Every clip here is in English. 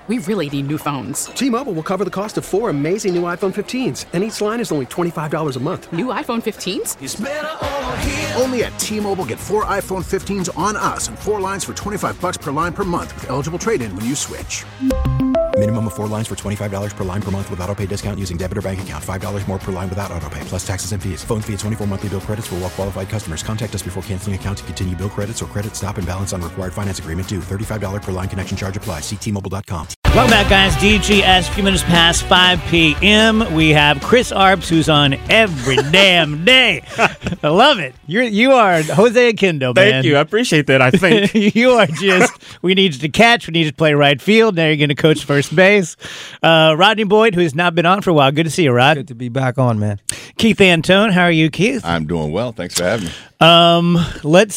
We really need new phones. T-Mobile will cover the cost of 4 amazing new iPhone 15s, and each line is only $25 a month. New iPhone 15s? It's better over here. Only at T-Mobile, get 4 iPhone 15s on us and 4 lines for $25 per line per month with eligible trade-in when you switch. Minimum of 4 lines for $25 per line per month with autopay discount using debit or bank account. $5 more per line without autopay, plus taxes and fees. Phone fee at 24 monthly bill credits for well-qualified customers. Contact us before canceling account to continue bill credits or credit stop and balance on required finance agreement due. $35 per line connection charge applies. See T-Mobile.com. Welcome back, guys. DGS, a few minutes past 5 p.m. We have Chris Arps, who's on every damn day. I love it. You are Jose Akindo, man. Thank you. I appreciate that, I think. You are just, we need you to catch, we need you to play right field. Now you're going to coach first base. Rodney Boyd, who has not been on for a while. Good to see you, Rod. Good to be back on, man. Keith Antone, how are you, Keith? I'm doing well. Thanks for having me. Let's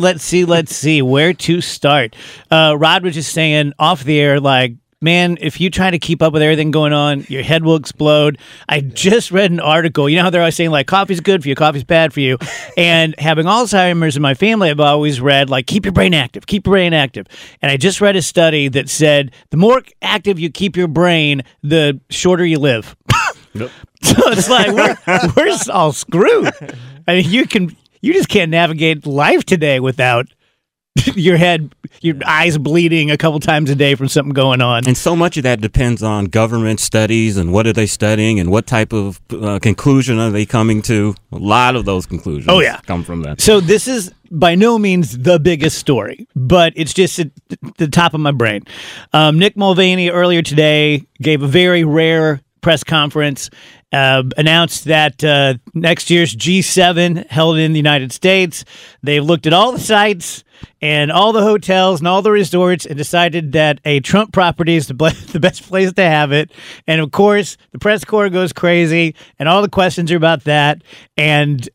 see where to start. Rod was just saying off the air, like, man, if you try to keep up with everything going on, your head will explode. I just read an article. You know how they're always saying, like, coffee's good for you, coffee's bad for you. And having Alzheimer's in my family, I've always read, like, keep your brain active, keep your brain active. And I just read a study that said the more active you keep your brain, the shorter you live. Yep. So it's like, we're all screwed. I mean, you just can't navigate life today without your eyes bleeding a couple times a day from something going on. And so much of that depends on government studies and what are they studying and what type of conclusion are they coming to. A lot of those conclusions come from that. So this is by no means the biggest story, but it's just at the top of my brain. Nick Mulvaney earlier today gave a very rare press conference, announced that next year's G7 held in the United States. They've looked at all the sites and all the hotels and all the resorts and decided that a Trump property is the best place to have it. And of course, the press corps goes crazy and all the questions are about that. And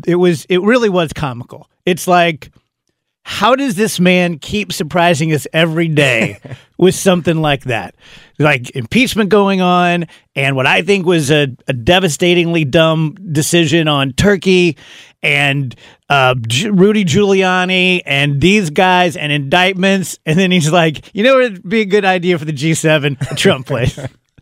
it really was comical. It's like, how does this man keep surprising us every day with something like that? Like impeachment going on and what I think was a devastatingly dumb decision on Turkey and Rudy Giuliani and these guys and indictments. And then he's like, you know what would be a good idea for the G7? A Trump place.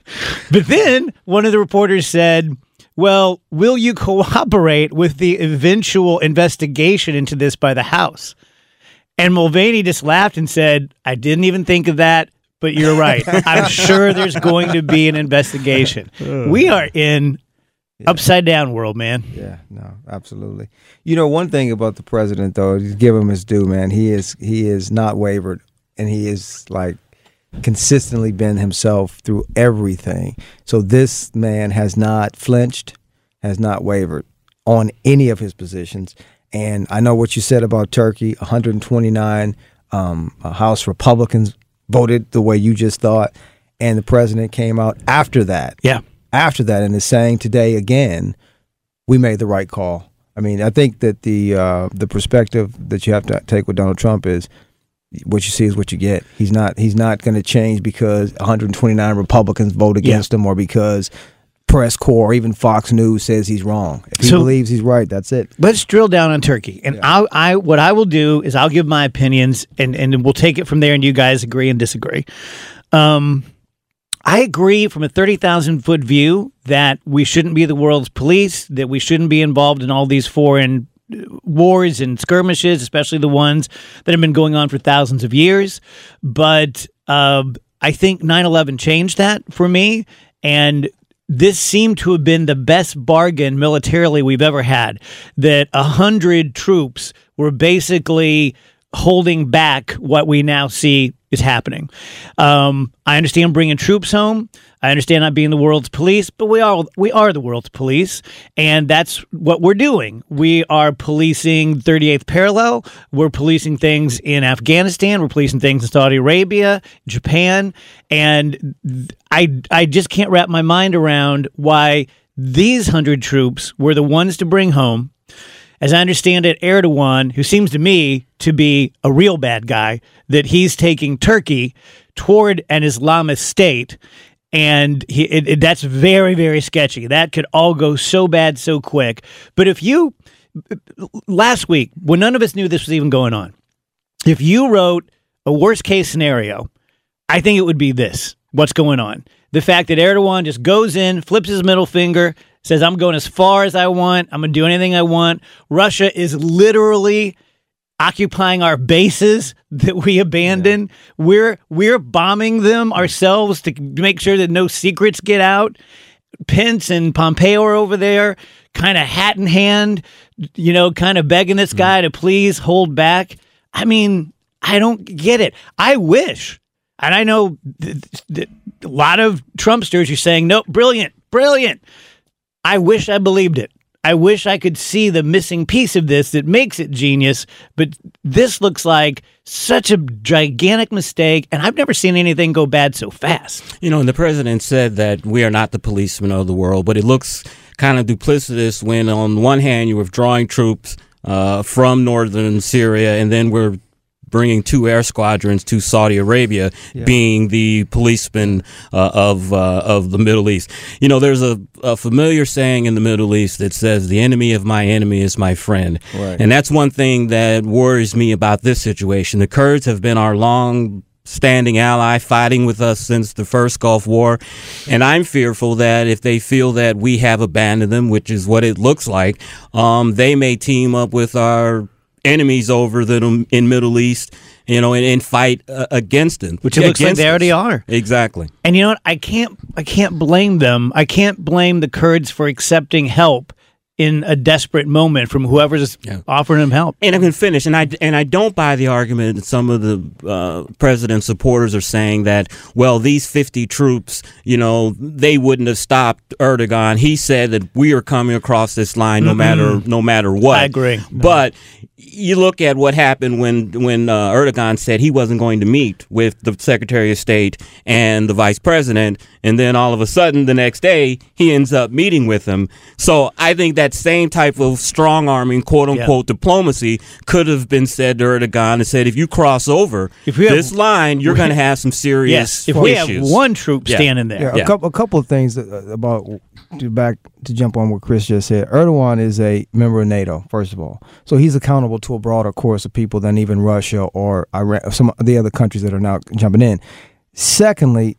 But then one of the reporters said, well, will you cooperate with the eventual investigation into this by the House? And Mulvaney just laughed and said, I didn't even think of that, but you're right. I'm sure there's going to be an investigation. We are in upside down world, man. Yeah, no, absolutely. You know, one thing about the president, though, to give him his due, man, he is not wavered, and he is like consistently been himself through everything. So this man has not flinched, has not wavered on any of his positions. And I know what you said about Turkey, 129 House Republicans voted the way you just thought, and the president came out after that. Yeah. After that, and is saying today again, we made the right call. I mean, I think that the perspective that you have to take with Donald Trump is what you see is what you get. He's not going to change because 129 Republicans vote against him or because press corps or even Fox News says he's wrong. If he believes he's right, that's it. Let's drill down on Turkey. And what I will do is I'll give my opinions and we'll take it from there and you guys agree and disagree. I agree from a 30,000-foot view that we shouldn't be the world's police, that we shouldn't be involved in all these foreign wars and skirmishes, especially the ones that have been going on for thousands of years. But I think 9/11 changed that for me, and this seemed to have been the best bargain militarily we've ever had, that 100 troops were basically holding back what we now see is happening. I understand bringing troops home. I understand not being the world's police, but we are the world's police, and that's what we're doing. We are policing 38th parallel. We're policing things in Afghanistan. We're policing things in Saudi Arabia, Japan, and I just can't wrap my mind around why these 100 troops were the ones to bring home. As I understand it, Erdogan, who seems to me to be a real bad guy, that he's taking Turkey toward an Islamist state, and that's very, very sketchy. That could all go so bad so quick. But last week, when none of us knew this was even going on, if you wrote a worst-case scenario, I think it would be this. what's going on. The fact that Erdogan just goes in, flips his middle finger, says, I'm going as far as I want. I'm going to do anything I want. Russia is literally occupying our bases that we abandoned. Yeah. We're bombing them ourselves to make sure that no secrets get out. Pence and Pompeo are over there, kind of hat in hand, kind of begging this guy to please hold back. I mean, I don't get it. I wish, and I know a lot of Trumpsters are saying, no, brilliant. I wish I believed it. I wish I could see the missing piece of this that makes it genius, but this looks like such a gigantic mistake, and I've never seen anything go bad so fast. And the president said that we are not the policemen of the world, but it looks kind of duplicitous when on one hand you're withdrawing troops from northern Syria, and then we're bringing 2 air squadrons to Saudi Arabia, being the policemen of the Middle East. There's a familiar saying in the Middle East that says, the enemy of my enemy is my friend. Right. And that's one thing that worries me about this situation. The Kurds have been our long-standing ally, fighting with us since the first Gulf War. And I'm fearful that if they feel that we have abandoned them, which is what it looks like, they may team up with our enemies over them in Middle East, and fight against them. Which it looks like they already are. Exactly. And you know what? I can't blame them. I can't blame the Kurds for accepting help in a desperate moment from whoever's offering them help. And I can finish. And I don't buy the argument that some of the president's supporters are saying that, well, these 50 troops, they wouldn't have stopped Erdogan. He said that we are coming across this line no matter what. I agree. But you look at what happened when Erdogan said he wasn't going to meet with the Secretary of State and the Vice President, and then all of a sudden the next day he ends up meeting with them. So I think that same type of strong-arming, quote-unquote, diplomacy could have been said to Erdogan and said, if you cross over this line, you're going to have some serious issues. If we have one troop standing there. A couple of things about to jump on what Chris just said. Erdogan is a member of NATO, first of all. So he's accountable to a broader course of people than even Russia or Iran, some of the other countries that are now jumping in. Secondly,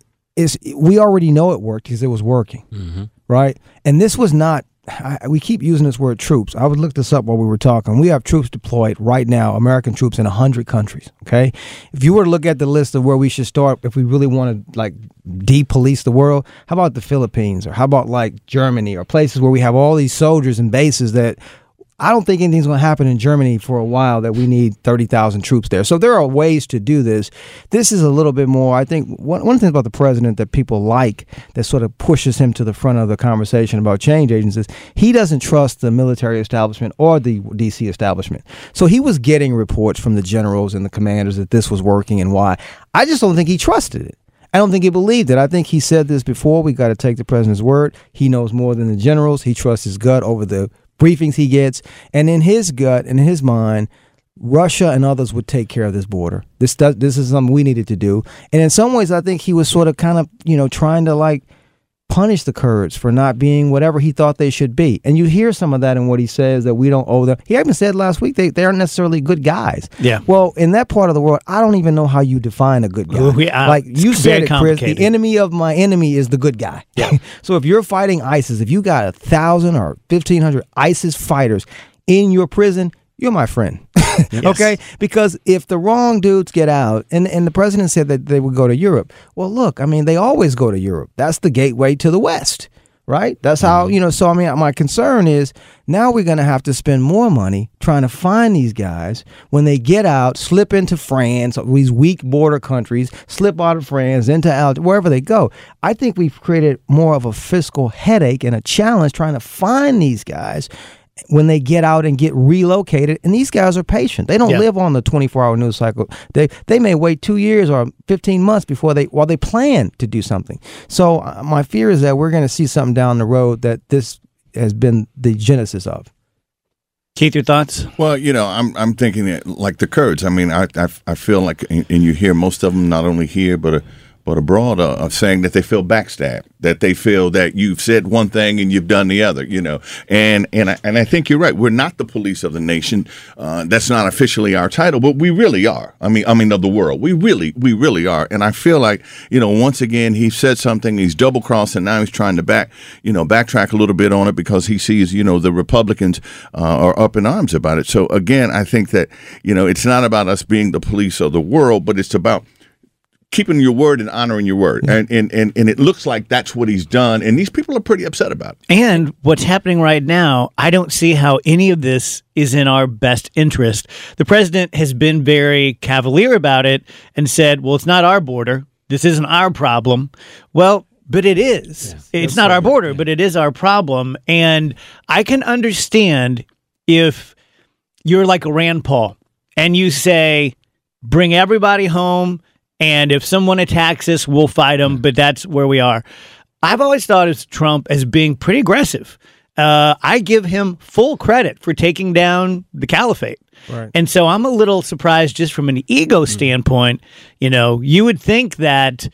we already know it worked because it was working, right? And this was not, we keep using this word troops. I would look this up while we were talking. We have troops deployed right now, American troops in 100 countries, okay? If you were to look at the list of where we should start, if we really want to, de-police the world, how about the Philippines? Or how about, Germany or places where we have all these soldiers and bases that I don't think anything's going to happen in Germany for a while that we need 30,000 troops there. So there are ways to do this. This is a little bit more, I think, one thing about the president that people like that sort of pushes him to the front of the conversation about change agents is he doesn't trust the military establishment or the D.C. establishment. So he was getting reports from the generals and the commanders that this was working and why. I just don't think he trusted it. I don't think he believed it. I think he said this before. We got to take the president's word. He knows more than the generals. He trusts his gut over the briefings he gets, and in his gut and in his mind, Russia and others would take care of this border. This is something we needed to do, and in some ways, I think he was sort of kind of trying to punish the Kurds for not being whatever he thought they should be. And you hear some of that in what he says, that we don't owe them. He even said last week they aren't necessarily good guys. Yeah. Well, in that part of the world, I don't even know how you define a good guy. You said it, Chris, the enemy of my enemy is the good guy. Yeah. So if you're fighting ISIS, if you got 1,000 or 1,500 ISIS fighters in your prison, you're my friend. Yes. Okay? Because if the wrong dudes get out, and the president said that they would go to Europe. Well, look, they always go to Europe. That's the gateway to the West, right? That's how, so my concern is now we're going to have to spend more money trying to find these guys when they get out, slip into France, these weak border countries, slip out of France, into wherever they go. I think we've created more of a fiscal headache and a challenge trying to find these guys when they get out and get relocated. And these guys are patient. They don't live on the 24-hour news cycle. They may wait 2 years or 15 months while they plan to do something. So my fear is that we're going to see something down the road that this has been the genesis of. Keith, your thoughts? Well, I'm thinking that, like the Kurds. I feel like, and you hear most of them not only here but but abroad are saying that they feel backstabbed, that they feel that you've said one thing and you've done the other, And I think you're right. We're not the police of the nation. That's not officially our title, but we really are. I mean, of the world. We really are. And I feel like, once again, he said something, he's double-crossed, and now he's trying to backtrack a little bit on it because he sees, the Republicans are up in arms about it. So, again, I think that, it's not about us being the police of the world, but it's about keeping your word and honoring your word. And it looks like that's what he's done. And these people are pretty upset about it. And what's happening right now, I don't see how any of this is in our best interest. The president has been very cavalier about it and said, well, it's not our border. This isn't our problem. Well, but it is. Yes, it's not our border, but it is our problem. And I can understand if you're like a Rand Paul and you say, bring everybody home, and if someone attacks us, we'll fight them, but that's where we are. I've always thought of Trump as being pretty aggressive. I give him full credit for taking down the caliphate. Right. And so I'm a little surprised just from an ego standpoint. You would think that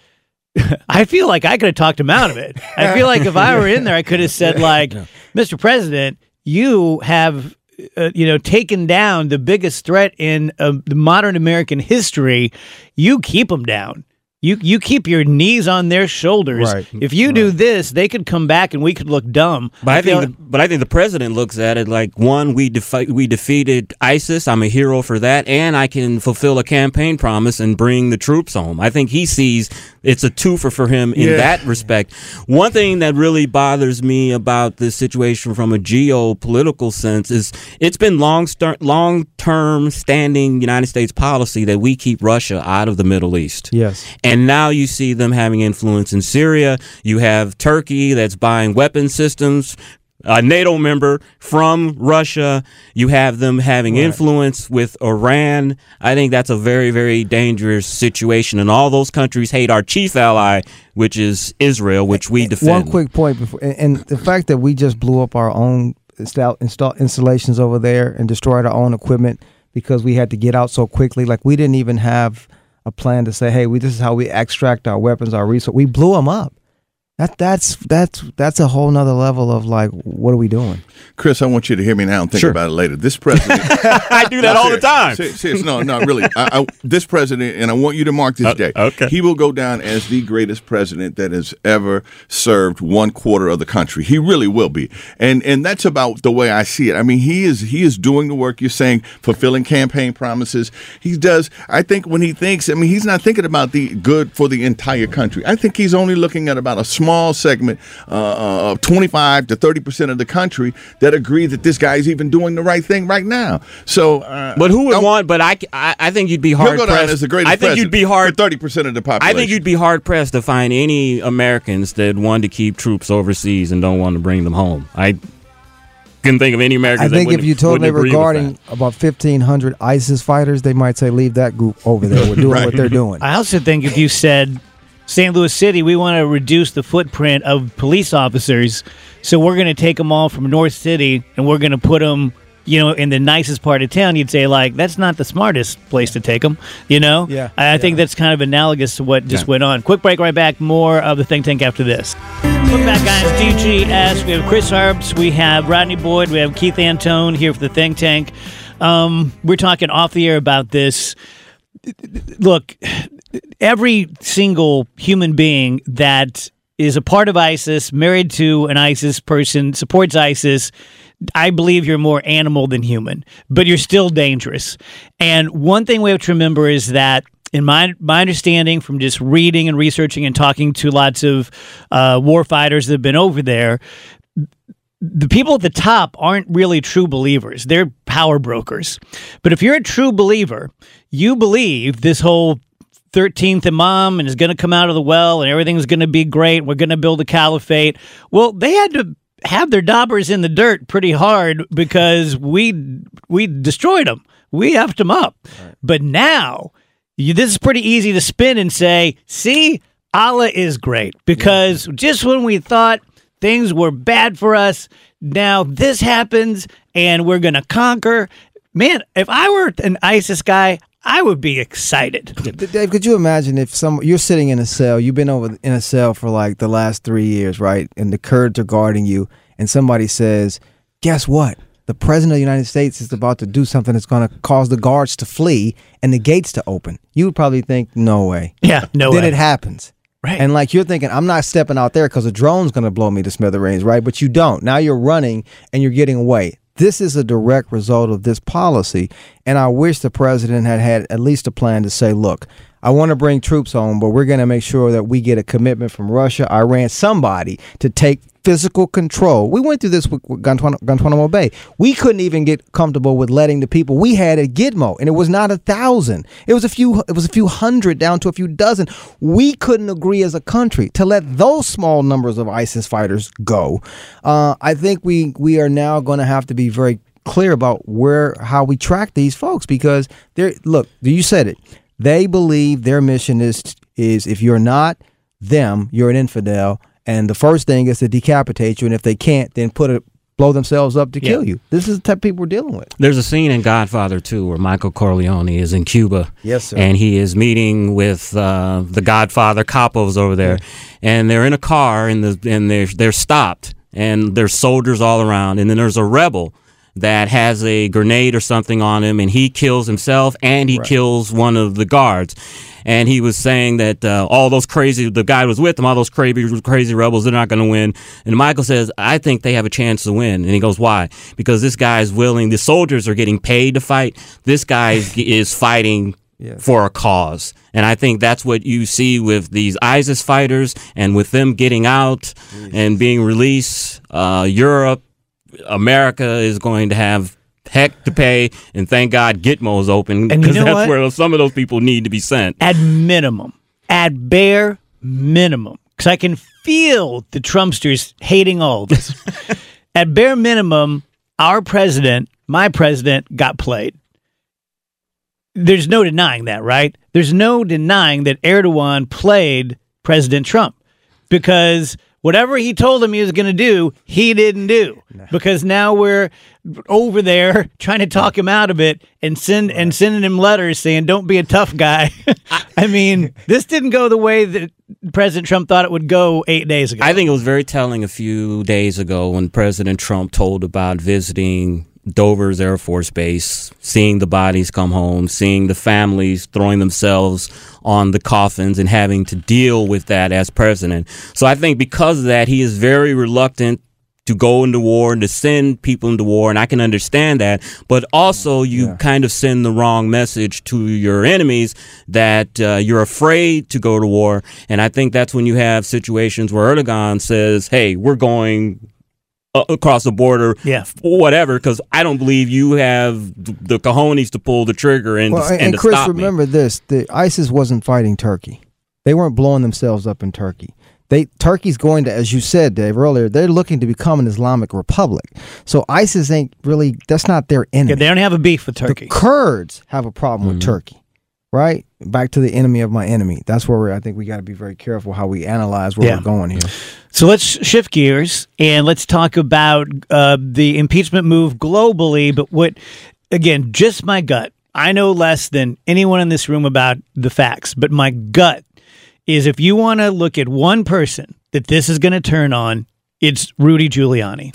I feel like I could have talked him out of it. I feel like if I were in there, I could have said, Mr. President, you have taken down the biggest threat in the modern American history. You keep them down. You keep your knees on their shoulders. Right. If you do this, they could come back and we could look dumb. But I think the president looks at it like, one, we defeated ISIS. I'm a hero for that, and I can fulfill a campaign promise and bring the troops home. I think he sees it's a twofer for him in that respect. One thing that really bothers me about this situation from a geopolitical sense is it's been long-term standing United States policy that we keep Russia out of the Middle East. Yes. And now you see them having influence in Syria. You have Turkey that's buying weapon systems, a NATO member from Russia. You have them having influence with Iran. I think that's a very, very dangerous situation. And all those countries hate our chief ally, which is Israel, which we defend. One quick point before, and the fact that we just blew up our own installations over there and destroyed our own equipment because we had to get out so quickly. Like, we didn't even have a plan to say, hey, this is how we extract our weapons, our resources. We blew them up. That's a whole nother level of like, what are we doing? Chris, I want you to hear me now and think about it later. This president, I do that all the time. Serious, no, really. This president, and I want you to mark this day. Okay. He will go down as the greatest president that has ever served 1/4 of the country. He really will be, and that's about the way I see it. I mean, he is doing the work you're saying, fulfilling campaign promises. He does. I think when he thinks, he's not thinking about the good for the entire country. I think he's only looking at about a small segment of 25 to 30% of the country that agree that this guy's even doing the right thing right now. So, but who would want? But I think you'd be hard pressed. He'll go down as the greatest. I think you'd be hard. 30% of the population. I think you'd be hard pressed to find any Americans that want to keep troops overseas and don't want to bring them home. I couldn't think of any Americans. I think if you told me regarding about 1,500 ISIS fighters, they might say leave that group over there. We're doing what they're doing. I also think if you said St. Louis City, we want to reduce the footprint of police officers, so we're going to take them all from North City and we're going to put them, in the nicest part of town. You'd say, like, that's not the smartest place to take them, Yeah. I think that's kind of analogous to what just went on. Quick break, right back. More of the Think Tank after this. Welcome back, guys. DGS. We have Chris Harps. We have Rodney Boyd. We have Keith Antone here for the Think Tank. We're talking off the air about this. Look, every single human being that is a part of ISIS, married to an ISIS person, supports ISIS, I believe you're more animal than human, but you're still dangerous. And one thing we have to remember is that, in my understanding from just reading and researching and talking to lots of war fighters that have been over there, the people at the top aren't really true believers. They're power brokers. But if you're a true believer, you believe this whole 13th Imam and is going to come out of the well and everything's going to be great. We're going to build a caliphate. Well, they had to have their daubers in the dirt pretty hard because we destroyed them. We effed them up. Right. But now, this is pretty easy to spin and say, see, Allah is great. Because just when we thought things were bad for us, now this happens and we're going to conquer. Man, if I were an ISIS guy, I would be excited. Dave, could you imagine if you're sitting in a cell, you've been over in a cell for like the last 3 years, right? And the Kurds are guarding you, and somebody says, guess what? The president of the United States is about to do something that's going to cause the guards to flee and the gates to open. You would probably think, no way. Yeah, no way. Then it happens. Right. And like you're thinking, I'm not stepping out there because a drone's going to blow me to smithereens, right? But you don't. Now you're running and you're getting away. This is a direct result of this policy. And I wish the president had at least a plan to say, look, I want to bring troops home, but we're going to make sure that we get a commitment from Russia, Iran, somebody to take physical control. We went through this with Guantanamo Bay. We couldn't even get comfortable with letting the people we had at Gitmo, and it was not 1,000. It was a few hundred down to a few dozen. We couldn't agree as a country to let those small numbers of ISIS fighters go. I think we are now going to have to be very clear about how we track these folks, because you said it. They believe their mission is if you're not them, you're an infidel. And the first thing is to decapitate you, and if they can't, then blow themselves up to kill you. This is the type of people we're dealing with. There's a scene in Godfather 2 where Michael Corleone is in Cuba. Yes, sir. And he is meeting with the Godfather capos over there. Yeah. And they're in a car, and they're stopped, and there's soldiers all around. And then there's a rebel that has a grenade or something on him, and he kills himself, and he kills one of the guards. And he was saying that the guy was with him, all those crazy rebels, they're not going to win. And Michael says, I think they have a chance to win. And he goes, why? Because this guy is willing. The soldiers are getting paid to fight. This guy is fighting for a cause. And I think that's what you see with these ISIS fighters, and with them getting out and being released. Europe, America is going to have heck to pay, and thank God Gitmo is open, because that's where some of those people need to be sent. At bare minimum, because I can feel the Trumpsters hating all of this. At bare minimum, my president, got played. There's no denying that, right? There's no denying that Erdogan played President Trump, because whatever he told him he was going to do, he didn't do. Because now we're over there trying to talk him out of it and sending him letters saying, don't be a tough guy. I mean, this didn't go the way that President Trump thought it would go 8 days ago. I think it was very telling a few days ago when President Trump told about visiting Dover's Air Force Base, seeing the bodies come home, seeing the families throwing themselves on the coffins and having to deal with that as president. So I think because of that, he is very reluctant to go into war and to send people into war, and I can understand that. But also you kind of send the wrong message to your enemies that you're afraid to go to war. And I think that's when you have situations where Erdogan says, hey, we're going across the border, whatever, because I don't believe you have the cojones to pull the trigger and to Chris, stop me. Remember this, the ISIS wasn't fighting Turkey. They weren't blowing themselves up in Turkey. Turkey's going to, as you said, Dave, earlier, they're looking to become an Islamic republic. So ISIS ain't really, that's not their enemy. Yeah, they don't have a beef with Turkey. The Kurds have a problem with Turkey, right? Back to the enemy of my enemy. That's where I think we got to be very careful how we analyze where we're going here. So let's shift gears and let's talk about the impeachment move globally. But again, just my gut. I know less than anyone in this room about the facts, but my gut is if you want to look at one person that this is going to turn on, it's Rudy Giuliani.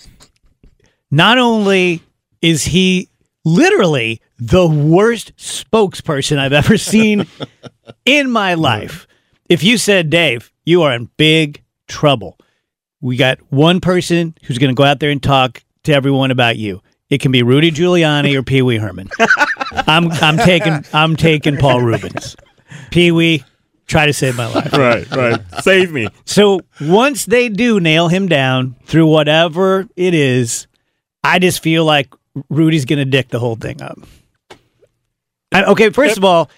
Not only is he literally the worst spokesperson I've ever seen in my life. If you said, Dave, you are in big trouble. We got one person who's going to go out there and talk to everyone about you. It can be Rudy Giuliani or Pee Wee Herman. I'm taking Paul Rubens. Pee Wee, try to save my life. Right. Save me. So once they do nail him down through whatever it is, I just feel like Rudy's going to dick the whole thing up. Okay, first of all,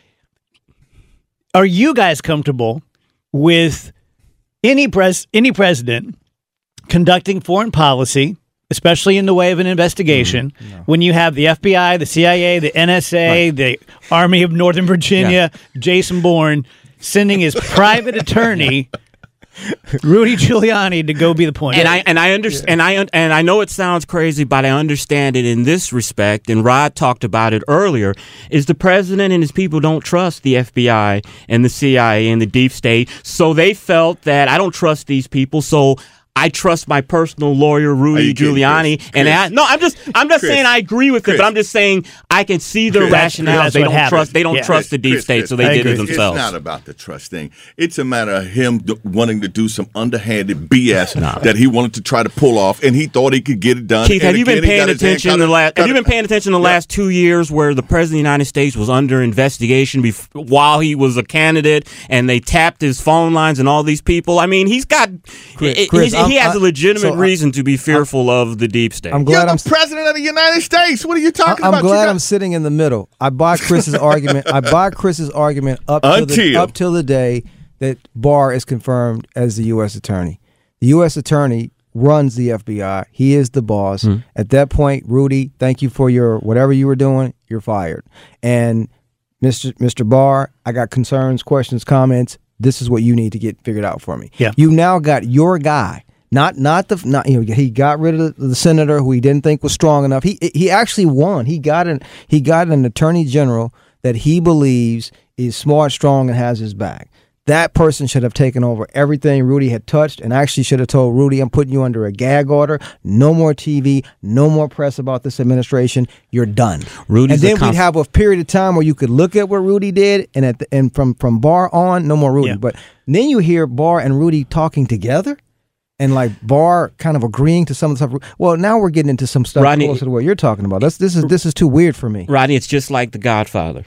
are you guys comfortable with any president conducting foreign policy, especially in the way of an investigation, when you have the FBI, the CIA, the NSA, the Army of Northern Virginia, Jason Bourne, sending his private attorney Rudy Giuliani to go be the point. And I understand, and I know it sounds crazy, but I understand it in this respect. And Rod talked about it earlier: is the president and his people don't trust the FBI and the CIA and the deep state, so they felt that I don't trust these people, so I trust my personal lawyer, Rudy Giuliani. Chris? And I'm just saying I agree with it, but I'm just saying I can see the rationale. They don't trust the deep state, so they did it themselves. It's not about the trust thing. It's a matter of him wanting to do some underhanded BS that he wanted to try to pull off, and he thought he could get it done. Keith, have you been paying attention the last 2 years where the president of the United States was under investigation while he was a candidate, and they tapped his phone lines and all these people? I mean, he's got. Chris, he has a legitimate reason to be fearful of the deep state. I'm glad You're the president of the United States. What are you talking about? I'm glad I'm sitting in the middle. I buy Chris's argument. I buy Chris's argument up till the day that Barr is confirmed as the U.S. attorney. The U.S. attorney runs the FBI. He is the boss. At that point, Rudy, thank you for your whatever you were doing. You're fired. And Mr. Barr, I got concerns, questions, comments. This is what you need to get figured out for me. Yeah. You now got your guy. He got rid of the senator who he didn't think was strong enough. He actually won. He got an attorney general that he believes is smart, strong, and has his back. That person should have taken over everything Rudy had touched, and actually should have told Rudy, I'm putting you under a gag order. No more TV, no more press about this administration. You're done. And then we'd have a period of time where you could look at what Rudy did, and from Barr on, no more Rudy. Yeah. But then you hear Barr and Rudy talking together. And like Barr kind of agreeing to some of the stuff. Well, now we're getting into some stuff closer to what you're talking about. This is too weird for me. Rodney, it's just like The Godfather.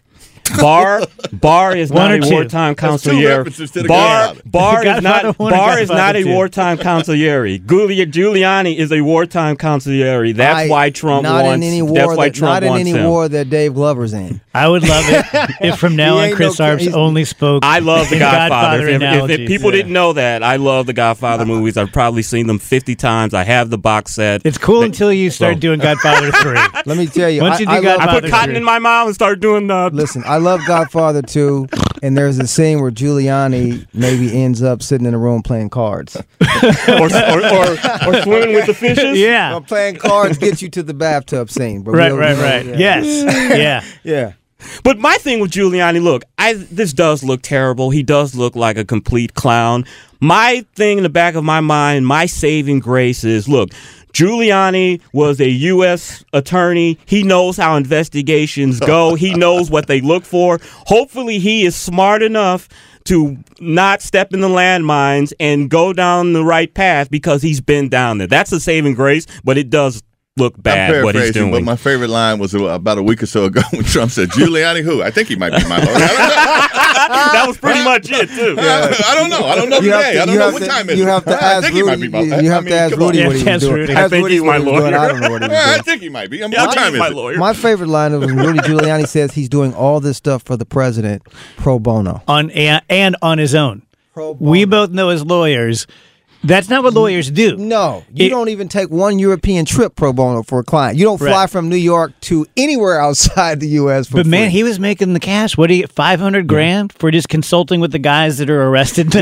Barr is not a wartime consigliere. Barr is not a wartime consigliere. Giuliani is a wartime consigliere. That's why Trump wants. Not in any war that Dave Glover's in. I would love it if from now on Chris Arps only spoke. I love The Godfather. If people didn't know that, I love the Godfather movies. I've probably seen them 50 times. I have the box set. It's cool until you start doing Godfather 3. Let me tell you, Once you do Godfather I put cotton in my mouth and started doing the. Listen, I love Godfather 2, and there's a scene where Giuliani maybe ends up sitting in a room playing cards. or swimming with the fishes? Yeah. Well, playing cards gets you to the bathtub scene. But right. Yes. Yeah. But my thing with Giuliani, look, this does look terrible. He does look like a complete clown. My thing in the back of my mind, my saving grace is, look, Giuliani was a U.S. attorney. He knows how investigations go. He knows what they look for. Hopefully he is smart enough to not step in the landmines and go down the right path because he's been down there. That's a saving grace, but it does look bad what he's doing. But my favorite line was about a week or so ago when Trump said, Giuliani who? I think he might be my lawyer. That was pretty much it, too. I don't know. I don't know today. I don't know what time it is. You have to ask Rudy. You have to ask Rudy what he's doing. I think he's my lawyer. I don't know what he's doing. I think he might be. I mean, what time is it? My favorite line was when Rudy Giuliani says he's doing all this stuff for the president pro bono. And on his own. Pro bono. We both know as lawyers, that's not what lawyers do. No, you don't even take one European trip pro bono for a client. You don't fly from New York to anywhere outside the U.S. for free. Man, he was making the cash. What do you get? $500,000 for just consulting with the guys that are arrested.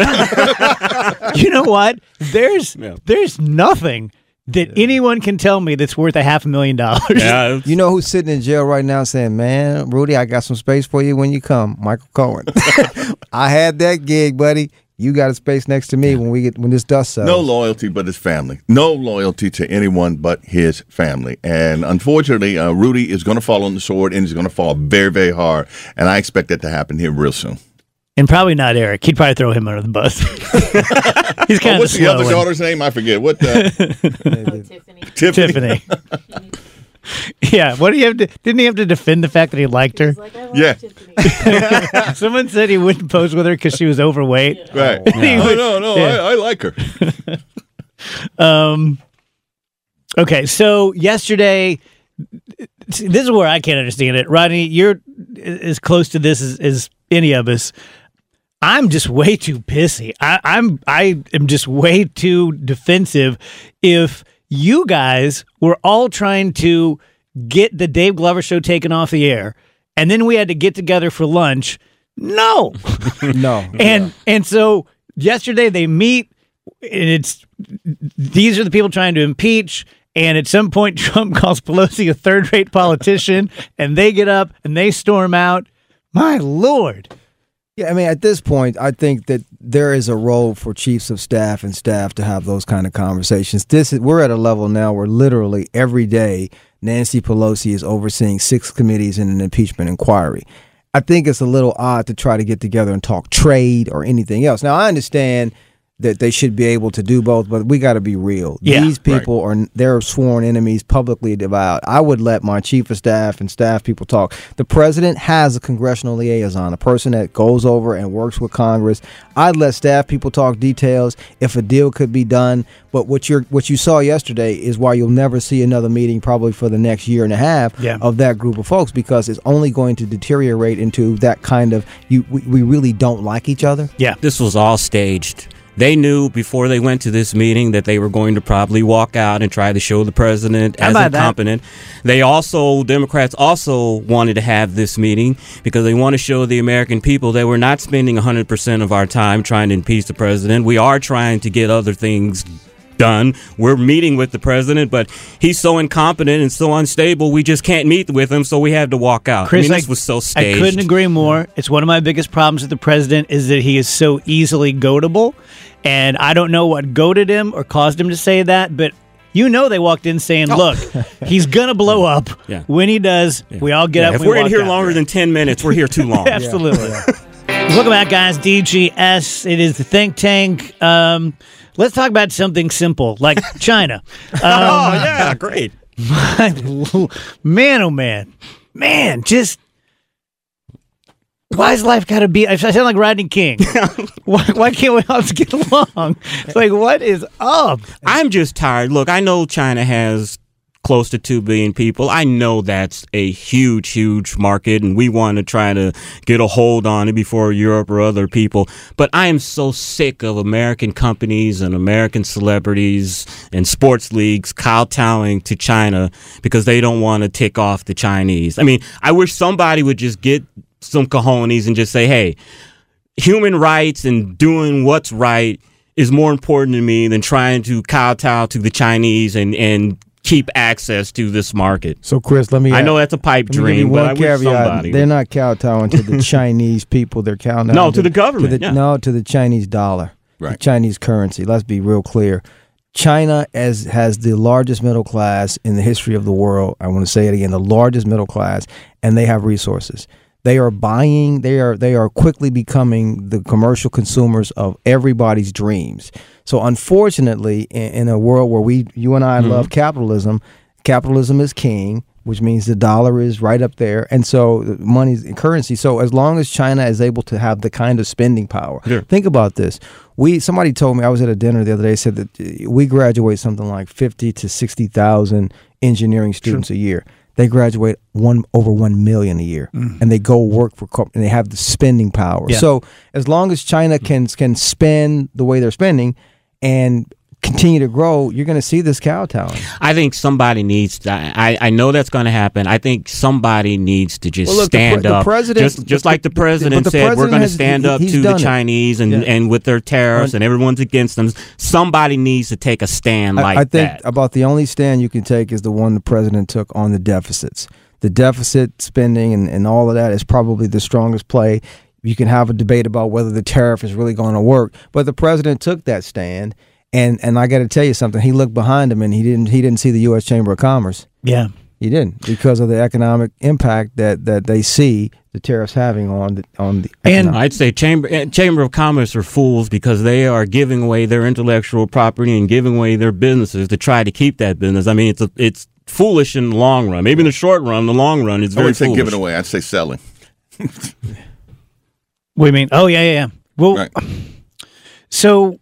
You know what? There's nothing that anyone can tell me that's worth $500,000. Yeah, you know who's sitting in jail right now saying, "Man, Rudy, I got some space for you when you come." Michael Cohen. I had that gig, buddy. You got a space next to me when this dust settles. No loyalty but his family. No loyalty to anyone but his family. And unfortunately, Rudy is going to fall on the sword, and he's going to fall very, very hard. And I expect that to happen here real soon. And probably not Eric. He'd probably throw him under the bus. He's kind of what's the other daughter's name? I forget. What? Tiffany. Yeah, what do you have to? Didn't he have to defend the fact that he liked her? Like, I love Tiffany. Someone said he wouldn't pose with her because she was overweight. Yeah. Right? No. Yeah. I like her. Okay, so yesterday, this is where I can't understand it. Rodney, you're as close to this as any of us. I'm just way too pissy. I am just way too defensive. If you guys were all trying to get the Dave Glover show taken off the air, and then we had to get together for lunch. No. No. And so yesterday they meet, and these are the people trying to impeach. And at some point, Trump calls Pelosi a third-rate politician, and they get up and they storm out. My Lord. Yeah, I mean, at this point, I think that there is a role for chiefs of staff and staff to have those kind of conversations. We're at a level now where literally every day Nancy Pelosi is overseeing 6 committees in an impeachment inquiry. I think it's a little odd to try to get together and talk trade or anything else. Now, I understand that they should be able to do both, but we got to be real. Yeah, these people they're sworn enemies, publicly avowed. I would let my chief of staff and staff people talk. The president has a congressional liaison, a person that goes over and works with Congress. I'd let staff people talk details if a deal could be done. But what you saw yesterday is why you'll never see another meeting probably for the next year and a half of that group of folks, because it's only going to deteriorate into that kind of we really don't like each other. Yeah, this was all staged. They knew before they went to this meeting that they were going to probably walk out and try to show the president as incompetent. Democrats also wanted to have this meeting because they want to show the American people that we're not spending 100% of our time trying to impeach the president. We are trying to get other things done. We're meeting with the president, but he's so incompetent and so unstable, we just can't meet with him, so we had to walk out. Chris, this was so staged. I couldn't agree more. It's one of my biggest problems with the president is that he is so easily goatable, and I don't know what goated him or caused him to say that, but they walked in saying, look, he's going to blow up. Yeah. When he does, we all get up. If we're in here longer than 10 minutes, we're here too long. Absolutely. Welcome back, guys. DGS. It is the think tank. Let's talk about something simple, like China. Great. Man, oh man. Man, just... Why is life got to be... I sound like Rodney King. Why can't we all just get along? It's like, what is up? I'm just tired. Look, I know China has close to 2 billion people. I know that's a huge, huge market, and we want to try to get a hold on it before Europe or other people. But I am so sick of American companies and American celebrities and sports leagues kowtowing to China because they don't want to tick off the Chinese. I mean, I wish somebody would just get some cojones and just say, hey, human rights and doing what's right is more important to me than trying to kowtow to the Chinese and keep access to this market. So, Chris, I know that's a pipe dream, but I wish somebody... They're not kowtowing to the Chinese people. They're kowtowing... No, to the government. To the Chinese dollar, right. The Chinese currency. Let's be real clear. China has the largest middle class in the history of the world. I want to say it again, the largest middle class, and they have resources. They are buying, they are quickly becoming the commercial consumers of everybody's dreams. So unfortunately, in a world where you and I love capitalism, capitalism is king, which means the dollar is right up there. And so money is currency. So as long as China is able to have the kind of spending power, think about this. Somebody told me, I was at a dinner the other day, said that we graduate something like 50 to 60,000 engineering students a year. They graduate over 1 million a year, and they go work for and they have the spending power. Yeah. So as long as China can spend the way they're spending and continue to grow, you're going to see this kowtowing. I think somebody needs to, I know that's going to happen. I think somebody needs to just stand up. Just like the president said, we're going to stand up to the Chinese and with their tariffs and everyone's against them. Somebody needs to take a stand like that. I think about the only stand you can take is the one the president took on the deficits. The deficit spending and all of that is probably the strongest play. You can have a debate about whether the tariff is really going to work, but the president took that stand. And I got to tell you something. He looked behind him and he didn't see the U.S. Chamber of Commerce. Yeah, he didn't, because of the economic impact that they see the tariffs having on the. And I'd say Chamber of Commerce are fools because they are giving away their intellectual property and giving away their businesses to try to keep that business. I mean, it's foolish in the long run. Maybe in the short run, the long run, it's very foolish. I wouldn't say giving away. I'd say selling. What do you mean? Oh yeah. Well, right. So.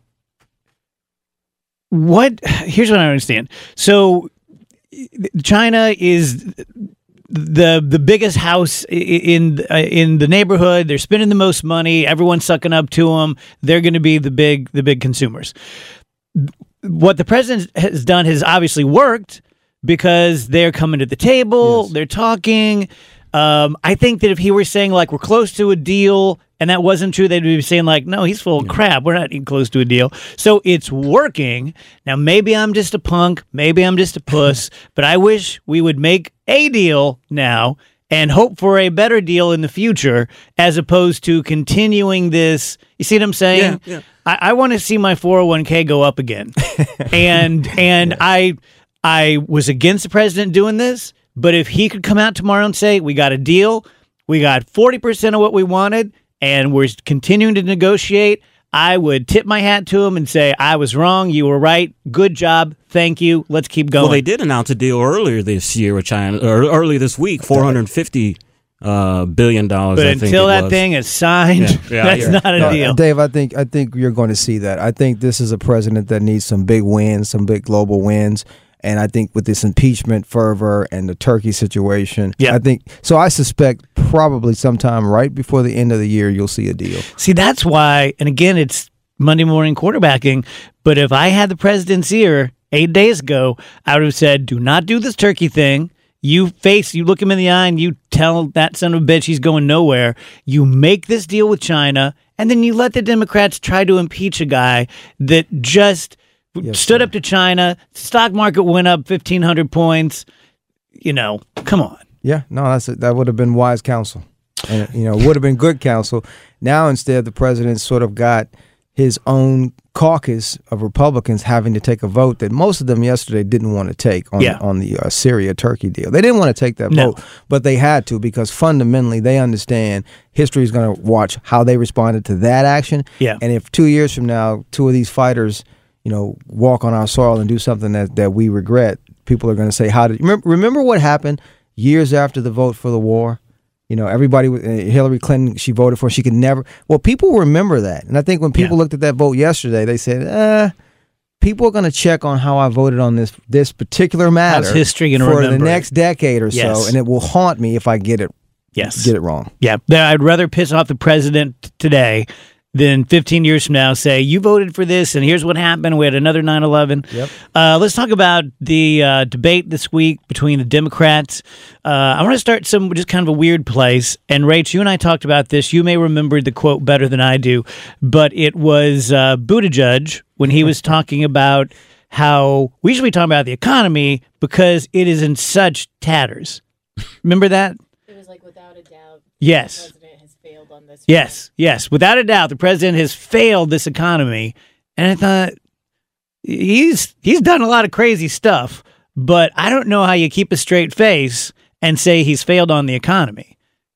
Here's what I understand. So China is the biggest house in the neighborhood. They're spending the most money. Everyone's sucking up to them. They're going to be the big consumers. What the president has done has obviously worked because they're coming to the table. Yes. They're talking. I think that if he were saying like we're close to a deal and that wasn't true, they'd be saying like, no, he's full of crap. We're not even close to a deal. So it's working. Now, maybe I'm just a punk. Maybe I'm just a puss. But I wish we would make a deal now and hope for a better deal in the future as opposed to continuing this. You see what I'm saying? Yeah. I want to see my 401k go up again. and I was against the president doing this, but if he could come out tomorrow and say, we got a deal, we got 40% of what we wanted, and we're continuing to negotiate, I would tip my hat to him and say, I was wrong, you were right, good job, thank you, let's keep going. Well, they did announce a deal earlier this year with China, or earlier this week, $450 billion. But until that thing is signed, that's not a deal. Dave, I think you're going to see that. I think this is a president that needs some big wins, some big global wins. And I think with this impeachment fervor and the Turkey situation, I suspect probably sometime right before the end of the year, you'll see a deal. See, that's why, and again, it's Monday morning quarterbacking, but if I had the president's ear 8 days ago, I would have said, do not do this Turkey thing. You look him in the eye and you tell that son of a bitch he's going nowhere. You make this deal with China, and then you let the Democrats try to impeach a guy that just stood up to China. Stock market went up 1,500 points. Come on. Yeah, no, that would have been wise counsel. And, would have been good counsel. Now, instead, the president sort of got his own caucus of Republicans having to take a vote that most of them yesterday didn't want to take on the Syria-Turkey deal. They didn't want to take that vote, but they had to because fundamentally they understand history is going to watch how they responded to that action. Yeah. And if 2 years from now, two of these fighters walk on our soil and do something that we regret, people are going to say, "How did remember what happened years after the vote for the war?" Everybody, Hillary Clinton, she voted for. She could never. Well, people remember that, and I think when people looked at that vote yesterday, they said, "People are going to check on how I voted on this particular matter. How's history going to for remember the next decade or so, and it will haunt me if I get it wrong." Yeah, I'd rather piss off the president today than 15 years from now say, you voted for this, and here's what happened. We had another 9/11. Yep. Let's talk about the debate this week between the Democrats. I want to start just kind of a weird place. And, Rach, you and I talked about this. You may remember the quote better than I do, but it was Buttigieg when he was talking about how we should be talking about the economy because it is in such tatters. Remember that? It was like, without a doubt, yes. the president has failed on this. Yes. Without a doubt, the president has failed this economy. And I thought, he's done a lot of crazy stuff, but I don't know how you keep a straight face and say he's failed on the economy,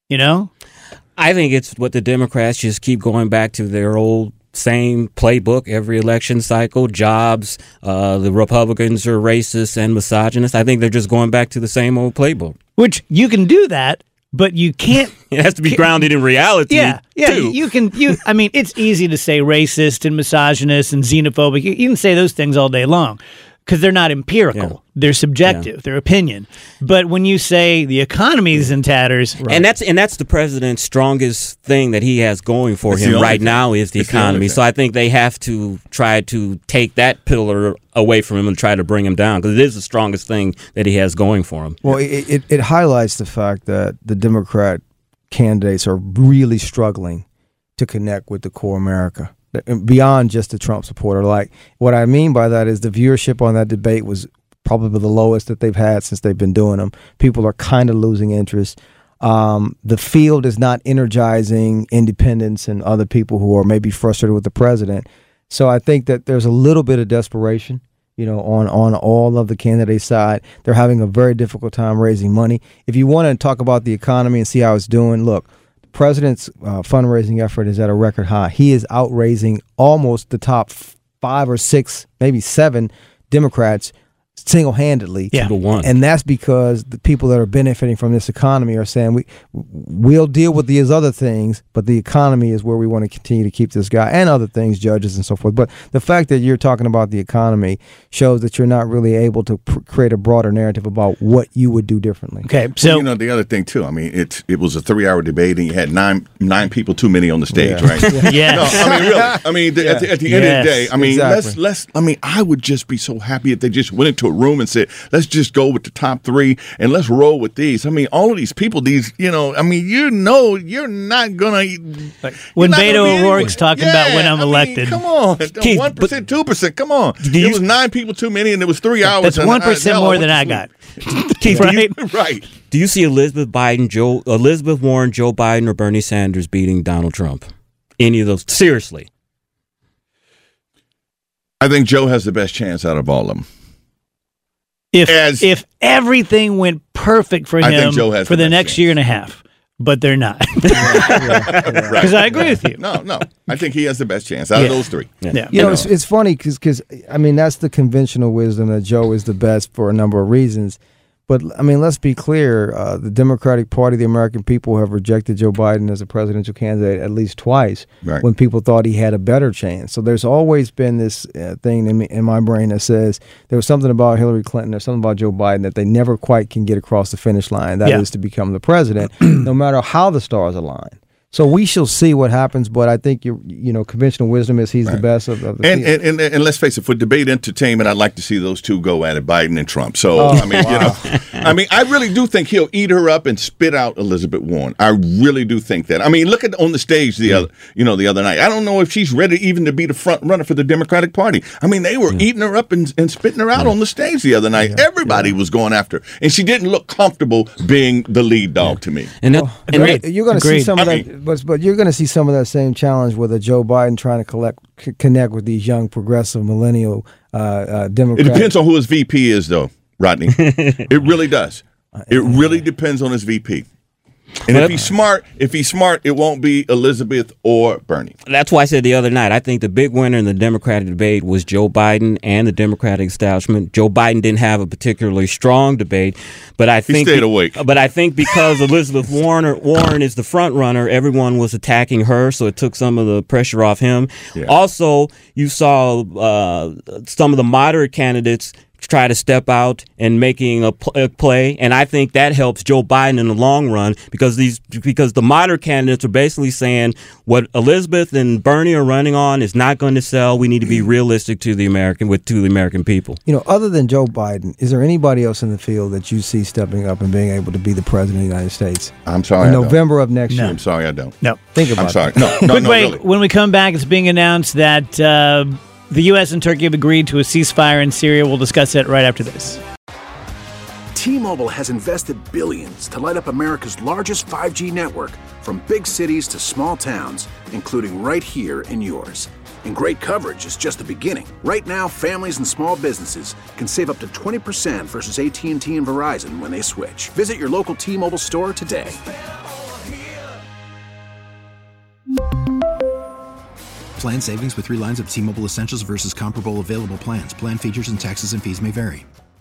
I think it's what the Democrats just keep going back to their old same playbook every election cycle. Jobs, the Republicans are racist and misogynist. I think they're just going back to the same old playbook. Which you can do that, but you can't. It has to be grounded in reality. Yeah. Too. You can. I mean, it's easy to say racist and misogynist and xenophobic. You can say those things all day long because they're not empirical. Yeah. They're subjective. They're opinion. But when you say the economy is in tatters, and that's the president's strongest thing that he has going for him right now is the economy. So I think they have to try to take that pillar away from him and try to bring him down because it is the strongest thing that he has going for him. Well, it highlights the fact that the Democrat candidates are really struggling to connect with the core America beyond just the Trump supporter. Like, what I mean by that is the viewership on that debate was probably the lowest that they've had since they've been doing them. People are kind of losing interest. The field is not energizing independents and other people who are maybe frustrated with the president. So I think that there's a little bit of desperation, on all of the candidates' side. They're having a very difficult time raising money. If you want to talk about the economy and see how it's doing, look, the president's fundraising effort is at a record high. He is outraising almost the top 5 or 6, maybe 7 Democrats single-handedly. 2-1. And that's because the people that are benefiting from this economy are saying we'll deal with these other things, but the economy is where we want to continue to keep this guy and other things, judges and so forth. But the fact that you're talking about the economy shows that you're not really able to create a broader narrative about what you would do differently. Okay, so the other thing too, I mean, it was a 3-hour debate and you had nine people too many on the stage, right? Yeah. No, I mean, really. I mean, at the end of the day, I mean, exactly. let's I mean, I would just be so happy if they just went into a room and said, let's just go with the top 3 and let's roll with these. I mean, all of these people, you're not going to. When Beto O'Rourke's talking about when I'm elected. Come on. 1%, 2%. Come on. It was 9 people too many and it was 3 hours. That's 1% more than I got. Keith, right? Right. Do you see Elizabeth Warren, Joe Biden, or Bernie Sanders beating Donald Trump? Any of those? Seriously. I think Joe has the best chance out of all of them. If everything went perfect for him for the next year and a half, but they're not. Because I agree with you. No. I think he has the best chance out of those 3. Yeah. It's funny because, I mean, that's the conventional wisdom that Joe is the best for a number of reasons. But, I mean, let's be clear. The Democratic Party, the American people, have rejected Joe Biden as a presidential candidate at least twice when people thought he had a better chance. So there's always been this thing in my brain that says there was something about Hillary Clinton or something about Joe Biden that they never quite can get across the finish line. That is to become the president, no matter how the stars align. So we shall see what happens, but I think conventional wisdom is he's the best of the field. And let's face it, for debate entertainment, I'd like to see those two go at it, Biden and Trump. So I really do think he'll eat her up and spit out Elizabeth Warren. I really do think that. I mean, look at on the stage the other night. I don't know if she's ready even to be the front runner for the Democratic Party. I mean, they were eating her up and spitting her out on the stage the other night. Everybody was going after her, and she didn't look comfortable being the lead dog to me. You're going to see some of that. But you're going to see some of that same challenge with a Joe Biden trying to connect with these young progressive millennial Democrats. It depends on who his VP is, though, Rodney. It really does. It really depends on his VP. And if he's smart, it won't be Elizabeth or Bernie. That's why I said the other night, I think the big winner in the Democratic debate was Joe Biden and the Democratic establishment. Joe Biden didn't have a particularly strong debate, but I think he stayed awake. But I think because Elizabeth Warren is the front runner, everyone was attacking her, so it took some of the pressure off him. Yeah. Also, you saw some of the moderate candidates try to step out and making a play, and I think that helps Joe Biden in the long run because the moderate candidates are basically saying what Elizabeth and Bernie are running on is not going to sell. We need to be realistic to the American people. Other than Joe Biden, is there anybody else in the field that you see stepping up and being able to be the president of the United States? I'm sorry, in November of next year. I'm sorry, I don't. No, think about it. I'm sorry. No, Wait, really. when we come back, it's being announced that the U.S. and Turkey have agreed to a ceasefire in Syria. We'll discuss it right after this. T-Mobile has invested billions to light up America's largest 5G network, from big cities to small towns, including right here in yours. And great coverage is just the beginning. Right now, families and small businesses can save up to 20% versus AT&T and Verizon when they switch. Visit your local T-Mobile store today. Plan savings with 3 lines of T-Mobile Essentials versus comparable available plans. Plan features and taxes and fees may vary.